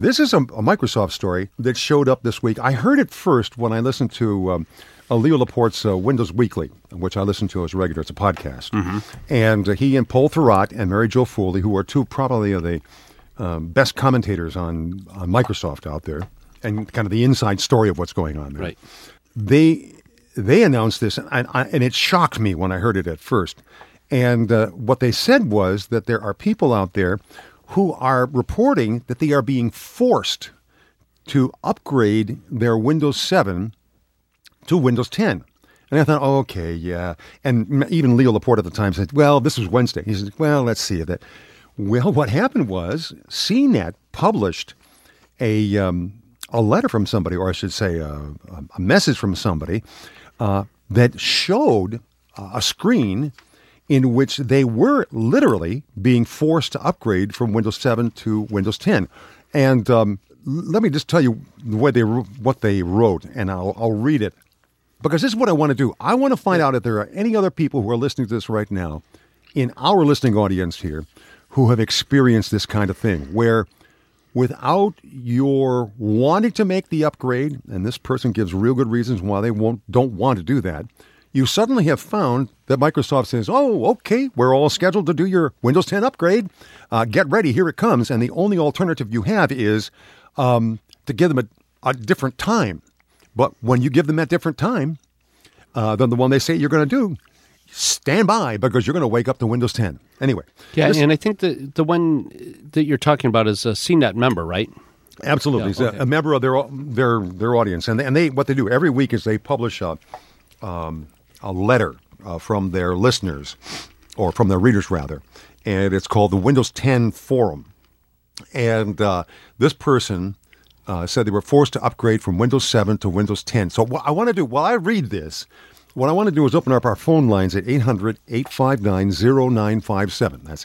This is a Microsoft story that showed up this week. I heard it first when I listened to Leo Laporte's Windows Weekly, which I listen to as regular. It's a podcast. Mm-hmm. And he and Paul Thurrott and Mary Jo Foley, who are two probably of the best commentators on Microsoft out there, and kind of the inside story of what's going on there. Right. They announced this, and it shocked me when I heard it at first. And what they said was that there are people out there who are reporting that they are being forced to upgrade their Windows 7 to Windows 10. And I thought, oh, okay, yeah. And even Leo Laporte at the time said, well, this was Wednesday. He said, well, let's see that. Well, what happened was CNET published a letter from somebody, or I should say a message from somebody that showed a screen in which they were literally being forced to upgrade from Windows 7 to Windows 10. And let me just tell you what they wrote, and I'll read it, because this is what I want to do. I want to find out if there are any other people who are listening to this right now in our listening audience here who have experienced this kind of thing, where without your wanting to make the upgrade, and this person gives real good reasons why they don't want to do that, you suddenly have found that Microsoft says, oh, okay, we're all scheduled to do your Windows 10 upgrade. Get ready, here it comes. And the only alternative you have is to give them a different time. But when you give them that different time than the one they say you're going to do, stand by, because you're going to wake up to Windows 10. Anyway. Yeah, and I think the one that you're talking about is a CNET member, right? Absolutely. Yeah, He's okay. a member of their audience. And they what they do every week is they publish a letter from their listeners, or from their readers, rather. And it's called the Windows 10 Forum. And this person said they were forced to upgrade from Windows 7 to Windows 10. So what I want to do, while I read this, what I want to do is open up our phone lines at 800-859-0957. That's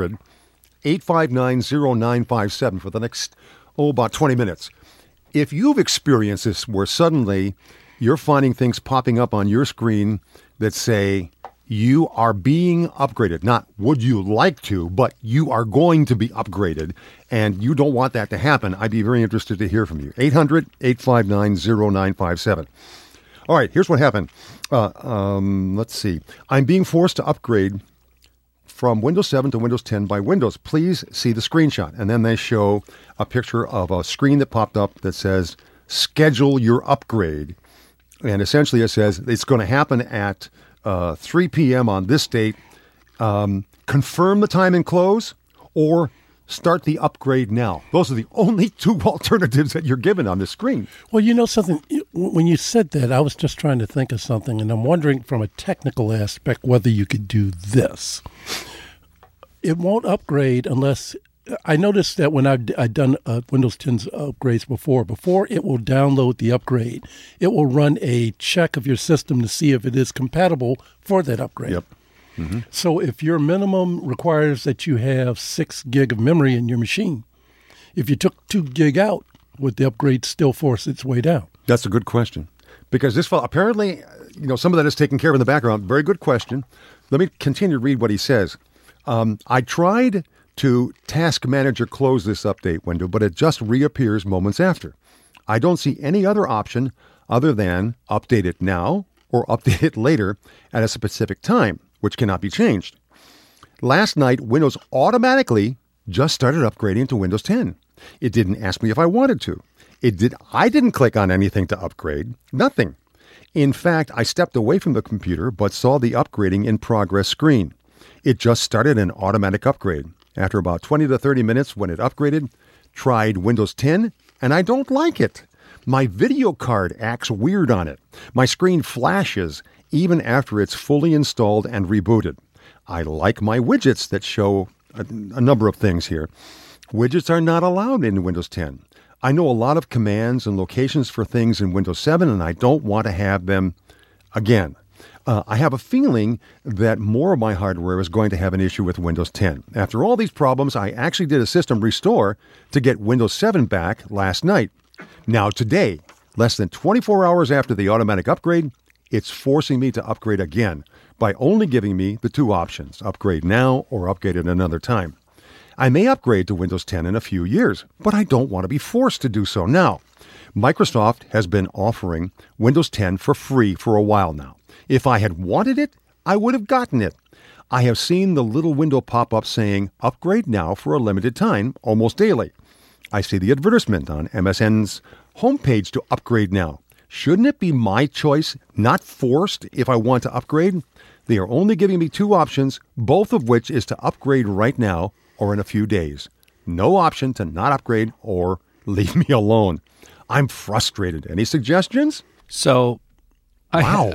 800-859-0957 for the next, about 20 minutes. If you've experienced this where suddenly you're finding things popping up on your screen that say you are being upgraded, not would you like to, but you are going to be upgraded, and you don't want that to happen, I'd be very interested to hear from you. 800-859-0957. All right, here's what happened. Let's see. I'm being forced to upgrade from Windows 7 to Windows 10 by Windows. Please see the screenshot. And then they show a picture of a screen that popped up that says, schedule your upgrade. And essentially it says it's going to happen at 3 p.m. on this date. Confirm the time and close, or start the upgrade now. Those are the only two alternatives that you're given on the screen. Well, you know something, when you said that, I was just trying to think of something, and I'm wondering from a technical aspect whether you could do this. It won't upgrade unless, I noticed that when I've done Windows 10's upgrades before it will download the upgrade, it will run a check of your system to see if it is compatible for that upgrade. Yep. Mm-hmm. So if your minimum requires that you have 6 gig of memory in your machine, if you took 2 gig out, would the upgrade still force its way down? That's a good question. Because this fellow, apparently, some of that is taken care of in the background. Very good question. Let me continue to read what he says. I tried to Task Manager close this update window, but it just reappears moments after. I don't see any other option other than update it now or update it later at a specific time, which cannot be changed. Last night, Windows automatically just started upgrading to Windows 10. It didn't ask me if I wanted to. I didn't click on anything to upgrade. Nothing. In fact, I stepped away from the computer but saw the upgrading in progress screen. It just started an automatic upgrade. After about 20 to 30 minutes when it upgraded, tried Windows 10, and I don't like it. My video card acts weird on it. My screen flashes even after it's fully installed and rebooted. I like my widgets that show a number of things here. Widgets are not allowed in Windows 10. I know a lot of commands and locations for things in Windows 7, and I don't want to have them again. I have a feeling that more of my hardware is going to have an issue with Windows 10. After all these problems, I actually did a system restore to get Windows 7 back last night. Now today, less than 24 hours after the automatic upgrade, it's forcing me to upgrade again by only giving me the two options, upgrade now or upgrade at another time. I may upgrade to Windows 10 in a few years, but I don't want to be forced to do so now. Microsoft has been offering Windows 10 for free for a while now. If I had wanted it, I would have gotten it. I have seen the little window pop up saying, upgrade now for a limited time, almost daily. I see the advertisement on MSN's homepage to upgrade now. Shouldn't it be my choice, not forced, if I want to upgrade? They are only giving me two options, both of which is to upgrade right now or in a few days. No option to not upgrade or leave me alone. I'm frustrated. Any suggestions? So, Wow.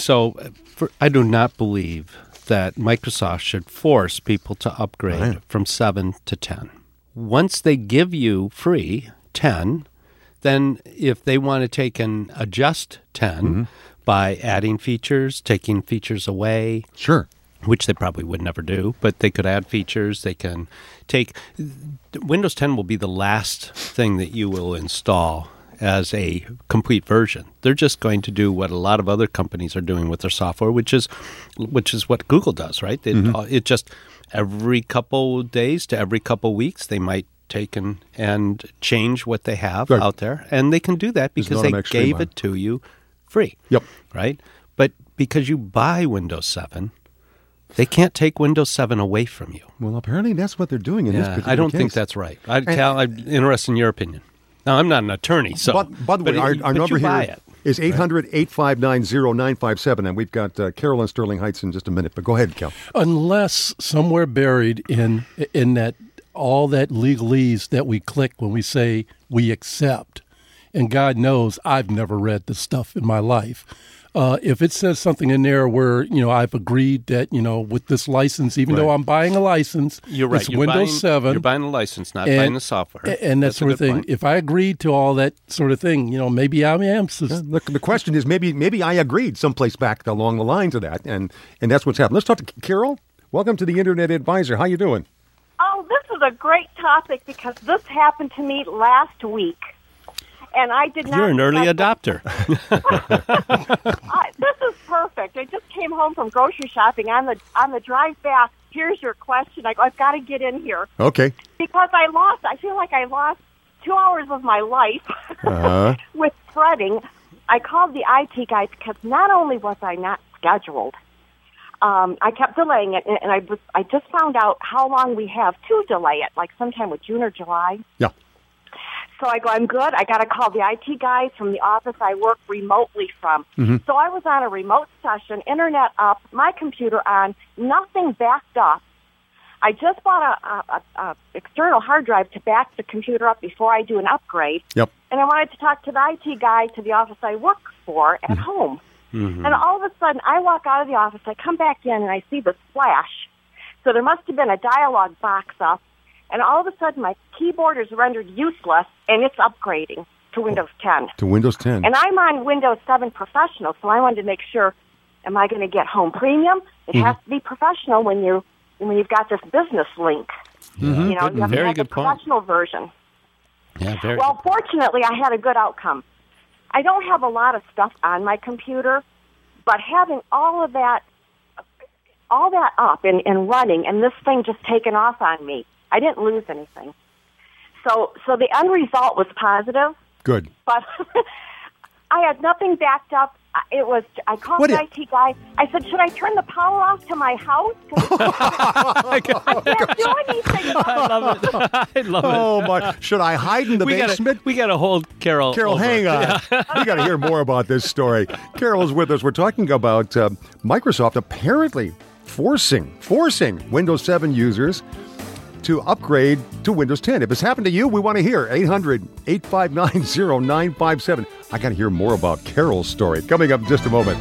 I do not believe that Microsoft should force people to upgrade Right. from 7 to 10. Once they give you free 10, then if they want to take and adjust 10 by adding features, taking features away, Sure. which they probably would never do, but they could add features. They can take Windows 10 will be the last thing that you will install as a complete version. They're just going to do what a lot of other companies are doing with their software, which is what Google does, right? It just every couple days to every couple weeks they might take and change what they have Right. out there, and they can do that because not they an extreme gave line. it to you free. Yep. Right? But because you buy Windows 7, they can't take Windows 7 away from you. Well, apparently that's what they're doing in this particular I don't think case. that's right. I'm interested in your opinion. Now, I'm not an attorney, so. But by the way, our number you buy here it. is 800-859-0957, and we've got Carol in Sterling Heights in just a minute. But go ahead, Cal. Unless somewhere buried in that all that legalese that we click when we say we accept, and God knows I've never read the stuff in my life. If it says something in there where, I've agreed that, with this license, even though I'm buying a license, You're right. it's Windows 7. You're buying the license, not buying the software. And that That's a sort of good thing. point. If I agreed to all that sort of thing, maybe I am. The question is maybe I agreed someplace back along the line to that, and that's what's happened. Let's talk to Carol. Welcome to the Internet Advisor. How you doing? Oh, this is a great topic because this happened to me last week. And I did not. You're an early expect- adopter. This is perfect. I just came home from grocery shopping. On the drive back, here's your question. I go, I've got to get in here Okay. because I feel like I lost 2 hours of my life with threading. I called the IT guy because not only was I not scheduled, I kept delaying it, and I just found out how long we have to delay it, like sometime with June or July. Yeah. So I go, I'm good. I got to call the IT guys from the office I work remotely from. So I was on a remote session, internet up, my computer on, nothing backed up. I just bought a external hard drive to back the computer up before I do an upgrade. Yep. And I wanted to talk to the IT guy to the office I work for at home. And all of a sudden, I walk out of the office, I come back in, and I see the flash. So there must have been a dialog box up. And all of a sudden, my keyboard is rendered useless, and it's upgrading to Windows 10. To Windows 10. And I'm on Windows 7 Professional, so I wanted to make sure, am I going to get Home Premium? It has to be professional when you've got this business link. You know, you have to Very have the good point. professional version. Yeah, very Well, good. fortunately, I had a good outcome. I don't have a lot of stuff on my computer, but having all that up and running, and this thing just taken off on me, I didn't lose anything. So the end result was positive, Good. but I had nothing backed up. I called What the if- IT guy. I said, should I turn the power off to my house? 'Cause I can't do anything. I love it. I love it. Oh, my. Should I hide in the basement? We got to hold Carol. Carol, over. hang on. We got to hear more about this story. Carol's with us. We're talking about Microsoft apparently forcing Windows 7 users to upgrade to Windows 10. If this happened to you, we want to hear. 800-859-0957. I got to hear more about Carol's story. Coming up in just a moment.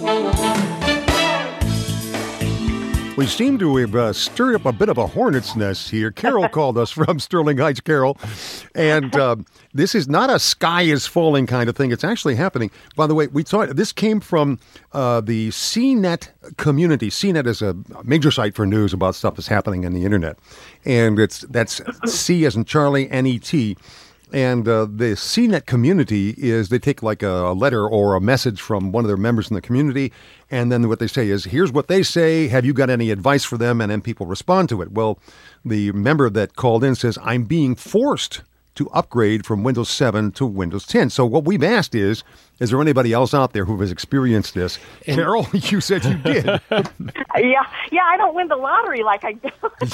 We seem to have stirred up a bit of a hornet's nest here. Carol called us from Sterling Heights, Carol. And this is not a sky is falling kind of thing. It's actually happening. By the way, this came from the CNET community. CNET is a major site for news about stuff that's happening in the internet. And that's C as in Charlie, NET. And the CNET community is they take like a letter or a message from one of their members in the community, and then what they say is, here's what they say, have you got any advice for them? And then people respond to it. Well, the member that called in says, I'm being forced to upgrade from Windows 7 to Windows 10. So what we've asked is there anybody else out there who has experienced this? And Carol, you said you did. Yeah, I don't win the lottery like I do.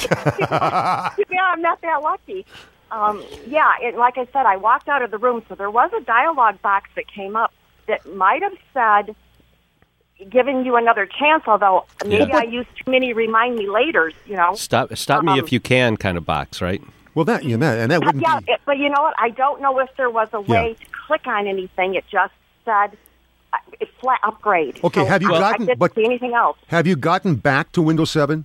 Yeah, I'm not that lucky. Like I said, I walked out of the room, so there was a dialog box that came up that might have said, giving you another chance, although maybe I used too many remind me laters, Stop me if you can kind of box, right? Well, that wouldn't be... but you know what? I don't know if there was a way to click on anything. It just said flat upgrade. Okay, so I didn't see anything else. Have you gotten back to Windows 7?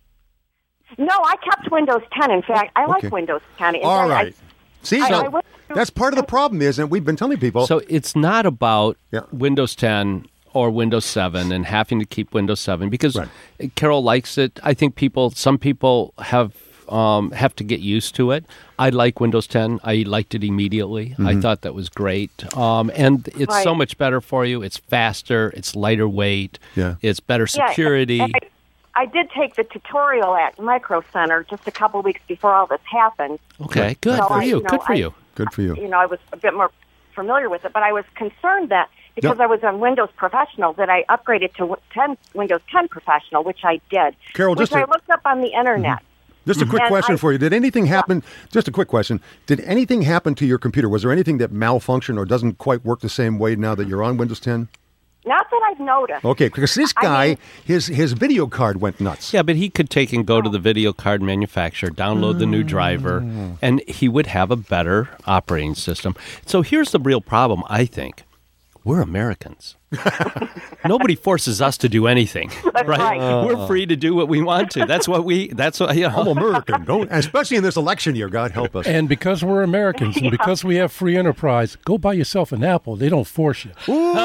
No, I kept Windows 10. In fact, I like Windows 10. All right. That's part of the problem is, and we've been telling people... So it's not about Windows 10 or Windows 7 and having to keep Windows 7 because Carol likes it. I think some people have to get used to it. I like Windows 10. I liked it immediately. I thought that was great. And it's so much better for you. It's faster. It's lighter weight. Yeah. It's better security. I did take the tutorial at Micro Center just a couple weeks before all this happened. Okay, good for you. Good for you. Good for you. I was a bit more familiar with it, but I was concerned that because I was on Windows Professional that I upgraded to Windows 10 Professional, which I did. Carol, I looked up on the Internet. Just a quick question for you. Did anything happen? Just a quick question. Did anything happen to your computer? Was there anything that malfunctioned or doesn't quite work the same way now that you're on Windows 10? Not that I've noticed. Okay, because this guy, his video card went nuts. Yeah, but he could take and go to the video card manufacturer, download the new driver, and he would have a better operating system. So here's the real problem, I think. We're Americans. Nobody forces us to do anything, right? We're free to do what we want to. I'm American, especially in this election year, God help us. And because we're Americans and because we have free enterprise, go buy yourself an Apple. They don't force you.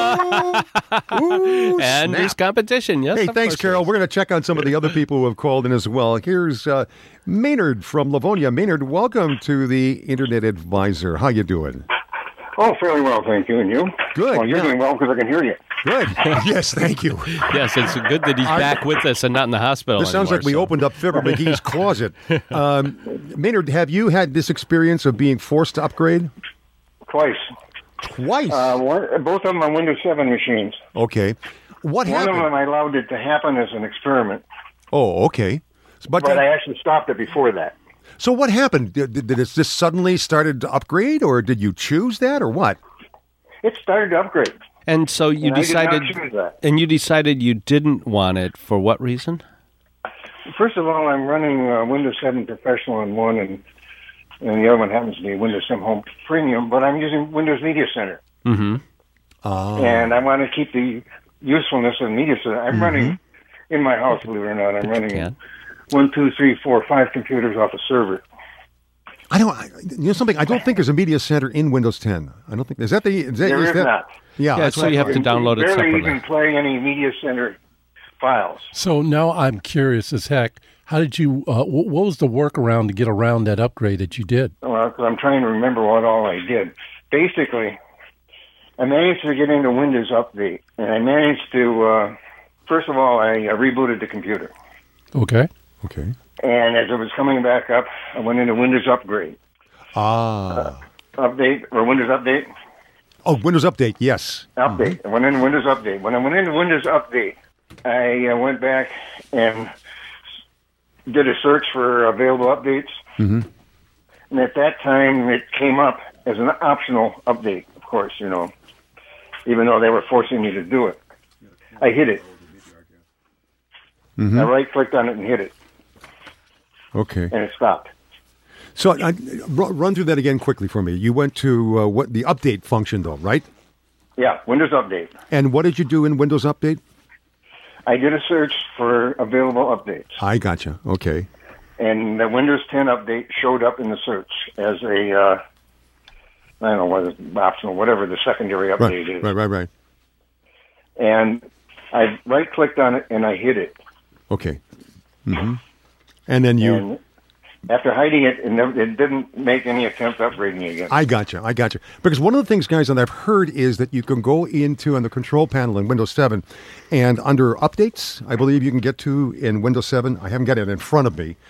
And there's competition, yes. Hey, thanks, Carol. We're going to check on some of the other people who have called in as well. Here's Maynard from Livonia. Maynard, welcome to the Internet Advisor. How you doing? Oh, fairly well, thank you. And you? Good. Well, you're doing well because I can hear you. Good. Yes, thank you. Yes, it's good that he's back with us and not in the hospital This sounds like we opened up Fibber McGee's closet. Maynard, have you had this experience of being forced to upgrade? Twice. Twice? Both of them on Windows 7 machines. Okay. What happened? One of them I allowed it to happen as an experiment. Oh, okay. But I actually stopped it before that. So what happened? Did it just suddenly started to upgrade, or did you choose that, or what? It started to upgrade. And so you decided, I did not choose that. And you decided you didn't want it for what reason? First of all, I'm running Windows 7 Professional on one, and the other one happens to be Windows 7 Home Premium, but I'm using Windows Media Center. Mm-hmm. Oh. And I want to keep the usefulness of Media Center. I'm running, in my house, believe it or not, I'm running 1, 2, 3, 4, 5 computers off a server. I don't think there's a media center in Windows 10. I don't think is that the. There is not. Yeah, so you have to download it separately. You barely even play any Media Center files. So now I'm curious as heck. How did you? What was the workaround to get around that upgrade that you did? Well, because I'm trying to remember what all I did. Basically, I managed to get into Windows Update, and I managed to. First of all, I rebooted the computer. Okay. And as it was coming back up, I went into Windows Upgrade. Update, or Windows Update? Oh, Windows Update, yes. Update. I went into Windows Update. When I went into Windows Update, I went back and did a search for available updates. Mm-hmm. And at that time, it came up as an optional update, of course, even though they were forcing me to do it. I hit it. Mm-hmm. I right-clicked on it and hit it. Okay. And it stopped. So run through that again quickly for me. You went to what the update function, though, right? Yeah, Windows Update. And what did you do in Windows Update? I did a search for available updates. I gotcha. Okay. And the Windows 10 update showed up in the search as a, I don't know whether it's optional, whatever the secondary update is. Right. And I right-clicked on it and I hit it. Okay. Mm-hmm. And then After hiding it, it didn't make any attempt to upgrade me again. I got you. Because one of the things, guys, that I've heard is that you can go into on the control panel in Windows 7, and under updates, I believe you can get to in Windows 7. I haven't got it in front of me,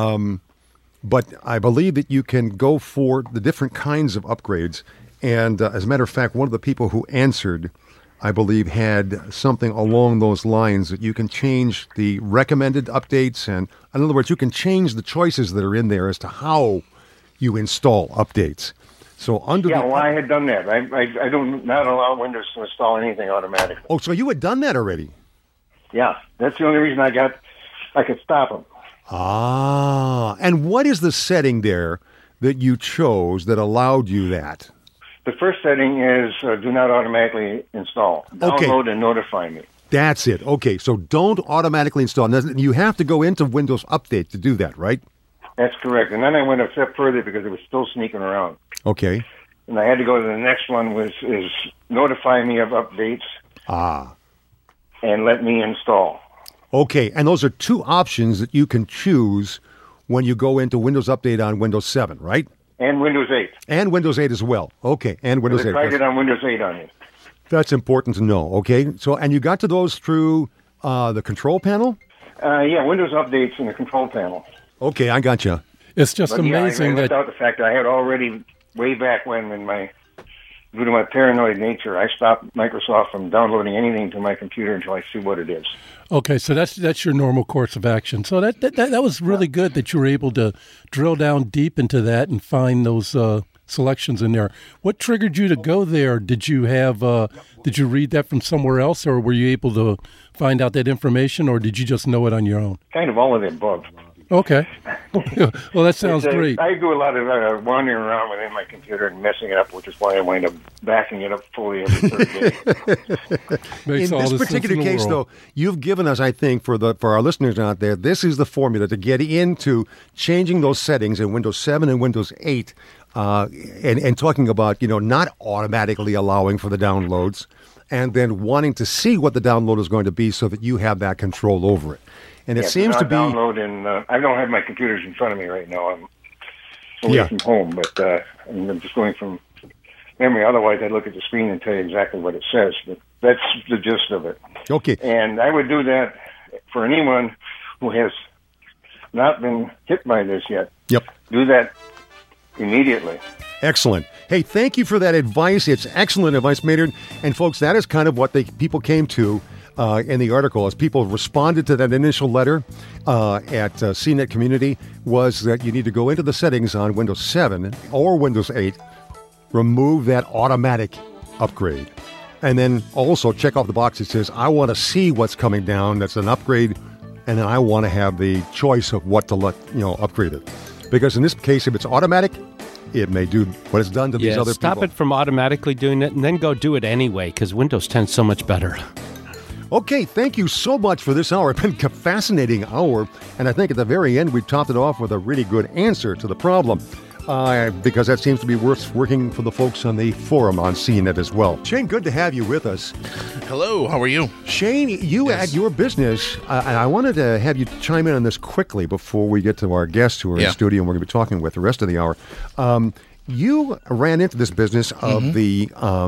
but I believe that you can go for the different kinds of upgrades. And as a matter of fact, one of the people who answered, I believe, had something along those lines that you can change the recommended updates. And in other words, you can change the choices that are in there as to how you install updates. So under I had done that. I don't not allow Windows to install anything automatically. Oh, so you had done that already? Yeah, that's the only reason I could stop them. Ah, and what is the setting there that you chose that allowed you that? The first setting is do not automatically install. Download and notify me. That's it. Okay, so don't automatically install. You have to go into Windows Update to do that, right? That's correct. And then I went a step further because it was still sneaking around. Okay. And I had to go to the next one, which is notify me of updates. And let me install. Okay, and those are two options that you can choose when you go into Windows Update on Windows 7, right? And Windows 8. And Windows 8 as well. Okay, and Windows 8. I tried it on Windows 8 on it. That's important to know. Okay, so and you got to those through the control panel? Yeah, Windows Updates in the control panel. Okay, I got you. It's just amazing I left out the fact that I had already, way back when due to my paranoid nature, I stopped Microsoft from downloading anything to my computer until I see what it is. Okay, so that's your normal course of action. So that was really good that you were able to drill down deep into that and find those selections in there. What triggered you to go there? Did you read that from somewhere else, or were you able to find out that information, or did you just know it on your own? Kind of all of the above. Okay. Well, that sounds great. I do a lot of wandering around within my computer and messing it up, which is why I wind up backing it up fully every third day. In this particular case, though, you've given us, I think, for our listeners out there, this is the formula to get into changing those settings in Windows 7 and Windows 8, and talking about, not automatically allowing for the downloads, and then wanting to see what the download is going to be so that you have that control over it. And it seems to be downloading. I don't have my computers in front of me right now. I'm away from home, but I'm just going from memory. Otherwise, I'd look at the screen and tell you exactly what it says. But that's the gist of it. Okay. And I would do that for anyone who has not been hit by this yet. Yep. Do that immediately. Excellent. Hey, thank you for that advice. It's excellent advice, Maynard. And folks, that is kind of what people came to in the article as people responded to that initial letter at CNET Community, was that you need to go into the settings on Windows 7 or Windows 8, remove that automatic upgrade, and then also check off the box that says, I want to see what's coming down that's an upgrade, and then I want to have the choice of what to upgrade it. Because in this case, if it's automatic, it may do what it's done to these other people. Stop it from automatically doing it, and then go do it anyway, because Windows 10 is so much better. Okay, thank you so much for this hour. It's been a fascinating hour, and I think at the very end we topped it off with a really good answer to the problem, because that seems to be working for the folks on the forum on CNET as well. Shane, good to have you with us. Hello, how are you? Shane, you at your business, and I wanted to have you chime in on this quickly before we get to our guests who are in the studio and we're going to be talking with the rest of the hour. You ran into this business of the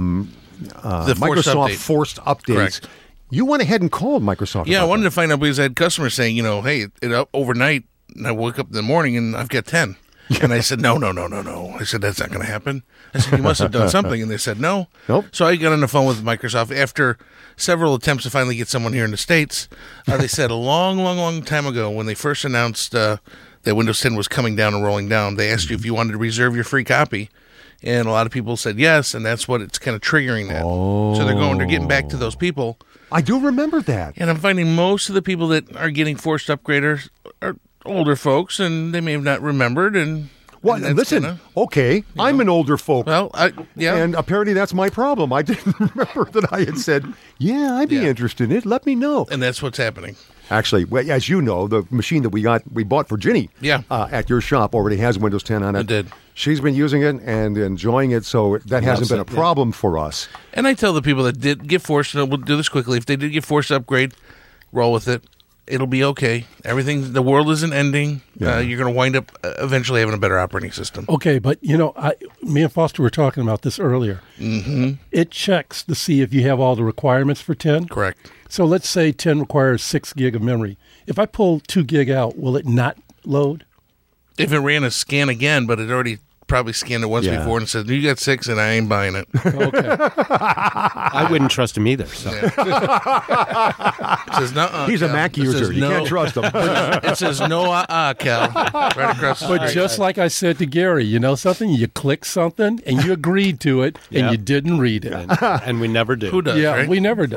Microsoft forced updates. Correct. You went ahead and called Microsoft. Yeah, I wanted to find out because I had customers saying, hey, overnight, and I woke up in the morning and I've got 10. And I said, no. I said, that's not going to happen. I said, you must have done something. And they said, no. Nope. So I got on the phone with Microsoft. After several attempts to finally get someone here in the States, they said a long time ago when they first announced that Windows 10 was coming down and rolling down, they asked you if you wanted to reserve your free copy. And a lot of people said yes, and that's what it's kind of triggering that. Oh. So they're getting back to those people. I do remember that. And I'm finding most of the people that are getting forced upgraders are older folks, and they may have not remembered. Listen, okay, I'm an older folk. Well, and apparently that's my problem. I didn't remember that I had said, I'd be interested in it. Let me know. And that's what's happening. Actually, as you know, the machine that we bought for Ginny at your shop already has Windows 10 on it. It did. She's been using it and enjoying it, so that hasn't been a problem for us. And I tell the people that did get forced, and we'll do this quickly, if they did get forced to upgrade, roll with it. It'll be okay. The world isn't ending. Yeah. You're going to wind up eventually having a better operating system. Okay, but me and Foster were talking about this earlier. Mm-hmm. It checks to see if you have all the requirements for 10. Correct. So let's say 10 requires 6 gig of memory. If I pull 2 gig out, will it not load? If it ran a scan again, but it already probably scanned it once Yeah. before and said, you got 6 and I ain't buying it. Okay. I wouldn't trust him either. So It says, nuh-uh, He's a Cal. Mac It user. says You no. can't trust him. It says no, Cal. Right across the But street. just like I said to Gary, you know something? You click something and you agreed to it and Yep. you didn't read it. and we never do. Who does, Yeah, right? we never do.